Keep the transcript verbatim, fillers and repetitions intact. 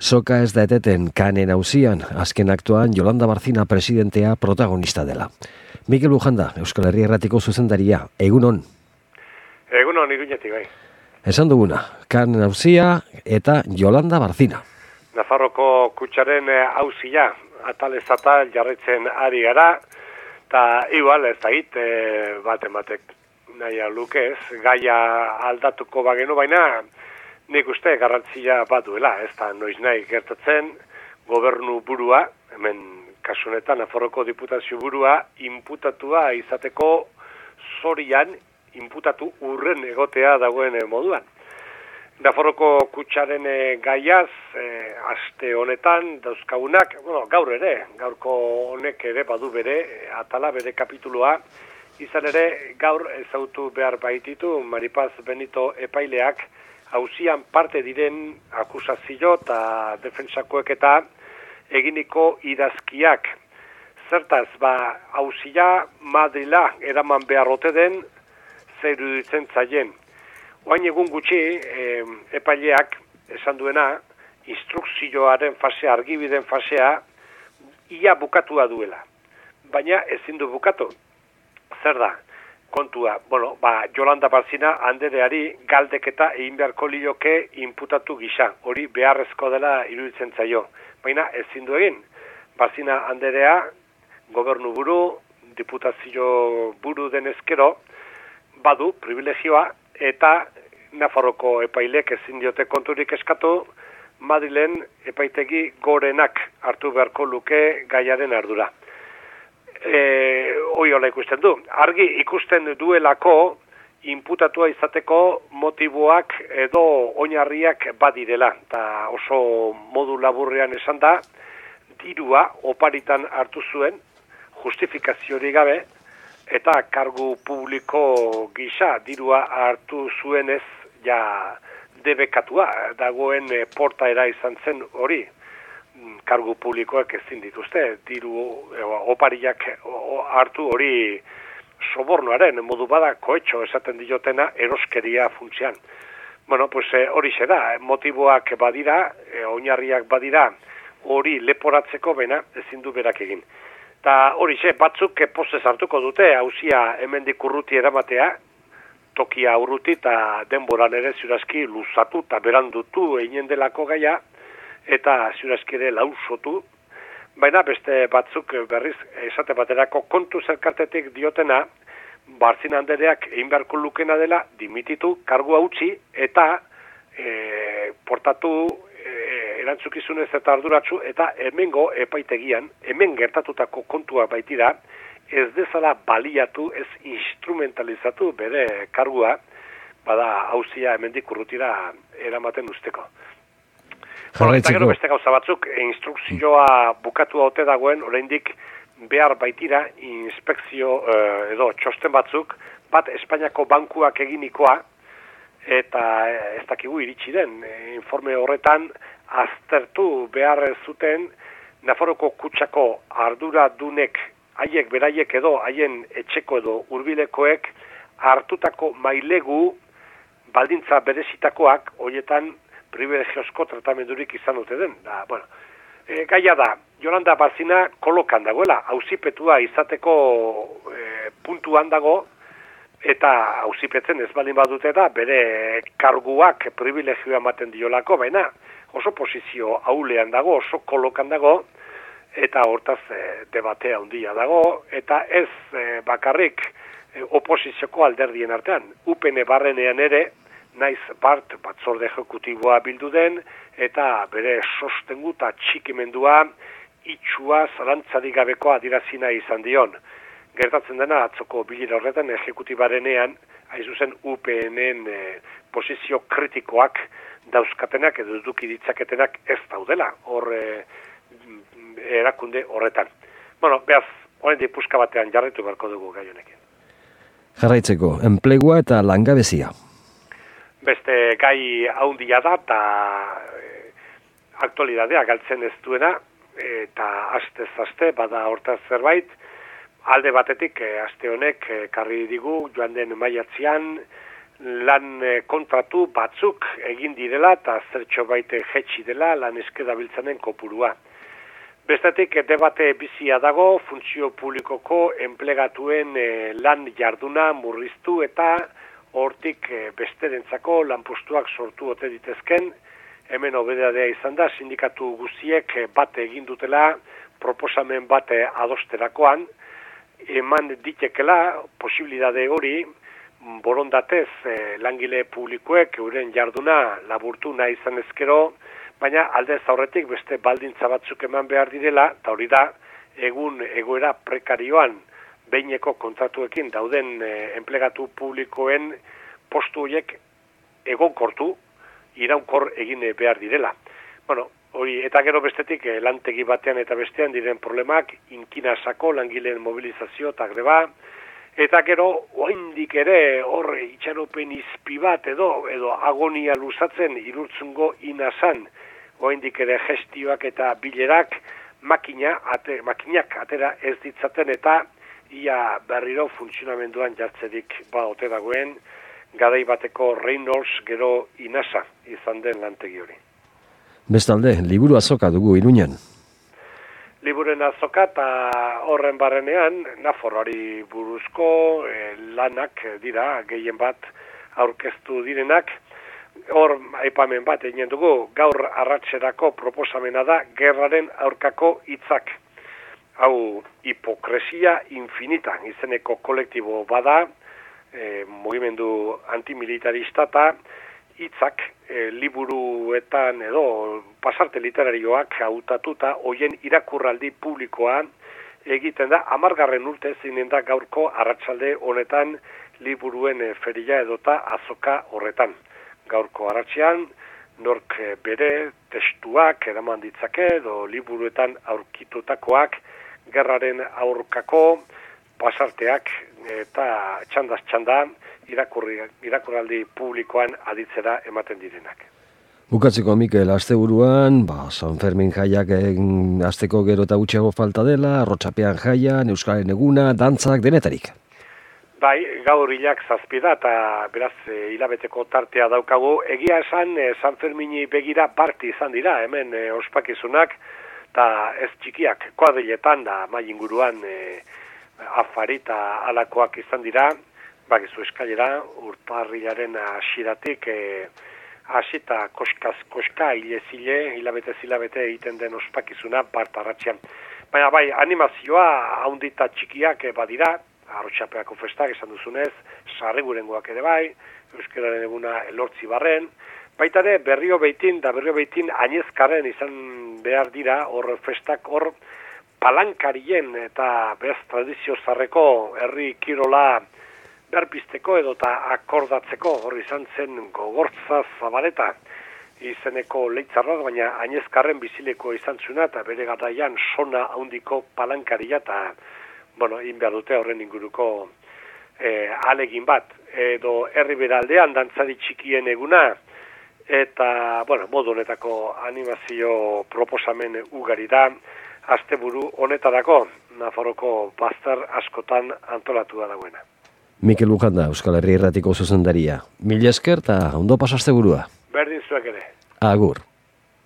Soka ez da eteten kanen auzian, azken aktuan Yolanda Barcina presidentea protagonista dela. Mikel Lujanda, Euskal Herria Erratiko zuzendaria, egunon. Egunon, Iruñetik, bai. Esan duguna, kanen auzia eta Yolanda Barcina. Nafarroko kutxaren auzia, atal ez atal jarretzen ari gara, eta igual ez da hit, e, bat ematek nahi lukez, gaia aldatuko bagenu, baina nik uste garrantzia bat duela, ez da noiz nahi gertatzen, gobernu burua, hemen kasunetan Nafarroko diputazio burua, inputatua izateko zorian, inputatu urren egotea dagoen moduan. Nafarroko kutxaren gaiaz, eh, aste honetan, dauzkagunak, bueno, gaur ere, gaurko honek ere badu bere, atala bere kapituloa, izan ere, gaur ezagutu behar baititu, Maripaz Benito epaileak, auzian parte diren akusazio eta defensakoek eta eginiko idazkiak. Zertaz, ba, auzia Madrila eraman beharrote den, zer iruditzen zaien. Oain egun gutxi, e, epaileak esan duena, instrukzioaren fasea, argibiden fasea, ia bukatua duela. Baina ezin du bukatu. Zer da? Kontua, bueno, ba, Yolanda Barcina andereari galdeketa egin beharko lioke inputatu gisa. Hori beharrezko dela iruditzen zaio. Baina ezin du egin. Barcina anderea, gobernu buru, diputazio buru denezkero, badu privilegioa, eta Nafarroko epailek ezin diote konturik eskatu, Madrilen epaitegi gorenak hartu beharko luke gaiaren ardura. E, hoi hola ikusten du. Argi ikusten duelako inputatua izateko motiboak edo oinarriak badirela. Ta oso modu laburrean esan da, dirua oparitan hartu zuen, justifikaziorik gabe, eta kargu publiko gisa dirua hartu zuenez ja debekatua dagoen portaera izan zen hori. Kargu publikoak ezin dituzte, diru opariak hartu hori sobornoaren modu bada koetxo esaten diotena eroskeria funtsean. Bueno, pues hori eh, da, motiboak badira, eh, oinarriak badira, hori leporatzeko bena ezin du berak egin. Eta hori xe, batzuk pozez hartuko dute, hauzia hemendik urruti eramatea, tokia urruti eta denboran ere ziurazki luzatu eta berandutu egin delako gaia, eta ziurazki ere lausotu, baina beste batzuk berriz esate baterako kontu zerkartetik diotena, Barcina andereak egin beharko lukena dela dimititu, kargua utzi eta e, portatu e, erantzukizunez eta arduratsu, eta hemengo epaitegian, hemen gertatutako kontua baitira, ez dezala baliatu, ez instrumentalizatu bere kargua, bada hauzia hemendik urrutira eramaten usteko. Bueno, eta gero beste gauza batzuk, instrukzioa bukatu haute dagoen, oraindik behar baitira inspekzio eh, edo txosten batzuk, bat Espainiako bankuak eginikoa, eta ez dakigu iritsi den, informe horretan aztertu behar zuten Nafarroko kutxako arduradunek, haiek beraiek edo, haien etxeko edo hurbilekoek hartutako mailegu baldintza berezitakoak, horietan privilegiozko tratamendurik izan dute den. Da, bueno, e, gaia da, Yolanda Barcina kolokan dagoela, auzipetua izateko e, puntuan dago, eta auzipetzen ez baldin badute da, bere karguak privilegioa ematen diolako, baina oso posizio aulean dago, oso kolokan dago, eta hortaz e, debatea handia dago, eta ez e, bakarrik e, oposizioko alderdien artean, U P N barrenean ere, naiz Bart batzorde ejekutiboa bildu den, eta bere sostengu eta txikimendua itxua zalantzarik gabekoa adirazina izan dion. Gertatzen dena atzoko bilera horretan ejekutibarenean, hain zuzen U P N-en e, posizio kritikoak dauzkatenak edo eduki ditzaketenak ez daudela, hor e, erakunde horretan. Bueno, behaz, horrein puska batean jarraitu beharko dugu gai honekin. Jarraitzeko, enplegua eta langabezia. Beste gai haundia da, eta e, aktualidadea galtzen ez duena, eta astez aste, bada hortaz zerbait, alde batetik, e, aste honek, e, karri digu, joan den maiatzean, lan kontratu batzuk egin direla eta zertxo baite jetxi dela lan eskedabiltzanen kopurua. Bestetik, debate bizia dago, funtzio publikoko enplegatuen e, lan jarduna murriztu eta hortik e, besterentzako lanpostuak sortu ote ditezken, hemen obedadea izan da, sindikatu guziek bate egin dutela proposamen bate adosterakoan, eman ditekela posibilidade hori, borondatez e, langile publikoek euren jarduna laburtu nahi izan ezkero, baina aldez aurretik beste baldintza batzuk eman behar direla, eta hori da, egun egoera prekarioan behineko kontratuekin dauden e, enplegatu publikoen postu horiek egonkortu, iraunkor egin behar direla. Bueno, hori, eta gero bestetik e, lantegi batean eta bestean diren problemak, inkinasako langileen mobilizazio eta greba, eta gero, oraindik ere hor itxaropen izpi bat edo, edo agonia luzatzen irurtzungo inasan, oraindik ere gestioak eta bilerak makina, ate, makinak atera ez ditzaten eta ia berriro funtzionamenduan jartzerik ba ote dagoen garai bateko Reynolds gero inasa izan den lantegi hori. Bestalde, liburu azoka dugu Iruñan. Liburen azoka eta horren barrenean Nafarroari buruzko eh, lanak dira gehien bat aurkeztu direnak. Hor aipamen bat egin dugu, gaur arratserako proposamena da gerraren aurkako hitzak. Hau hipokresia infinita izeneko kolektibo bada, e, mugimendu antimilitarista eta hitzak e, liburuetan edo pasarte literarioak hautatuta hoien irakurraldi publikoa egiten da, hamargarren urte zinen da gaurko arratsalde honetan liburuen e, feria edota azoka horretan. Gaurko arratsean, nork bere testuak eraman ditzake edo liburuetan aurkitutakoak gerraren aurkako pasarteak eta txandaz txanda irakurri, irakurraldi publikoan aditzera ematen direnak. Bukatzeko, Mikel, asteburuan, ba, San Fermin jaiak asteko gero eta gutxiago falta dela, Arrotxapean jaian, Euskaren eguna, dantzak, denetarik. Bai, gaur hilak zazpida eta beraz e, hilabeteko tartea daukagu. Egia esan, e, San Fermini begira parti izan dira, hemen e, ospakizunak, eta ez txikiak, kuadriletan da mai inguruan e, afari eta alakoak izan dira, bakizu eskailera, urtarrilaren hasiratik e, hasita koskaz koska, hile zile, hilabete zilabete egiten den ospakizuna bart arratzean. Baina bai, animazioa haundita txikiak e, badira, Arrotxapeako festak esan duzunez, sarrigurengoak ere bai, Euskararen eguna elortzi barren, baita ere berrio beitin da berrio beitin ainezkaren izan behar dira, hor festak hor palankarien eta bez tradizio zarreko herri kirola berpisteko edo eta akordatzeko, hor izan zen Gogortza Zabaleta izeneko leitzarra, baina ainezkarren bizileko izan zuna eta bere garaian sona handiko palankaria eta bueno, egin behar dute horren inguruko e, alegin bat, edo herri beraldean dantzari txikien eguna, eta, bueno, modu honetako animazio proposamen ugari da, asteburu honetarako, Nafarroko bazter askotan antolatu da dagoena. Mikel Lujanda, Euskal Herri Irratiko zuzendaria. Mila esker eta ondo pas asteburua. Berdin zuek ere. Agur.